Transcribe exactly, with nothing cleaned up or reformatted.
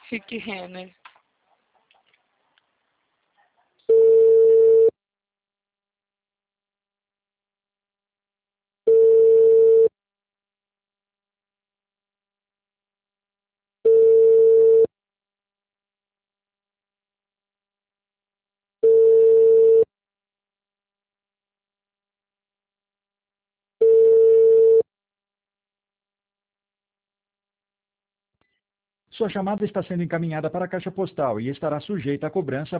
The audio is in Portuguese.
Fique Renner. Sua chamada está sendo encaminhada para a caixa postal e estará sujeita a cobrança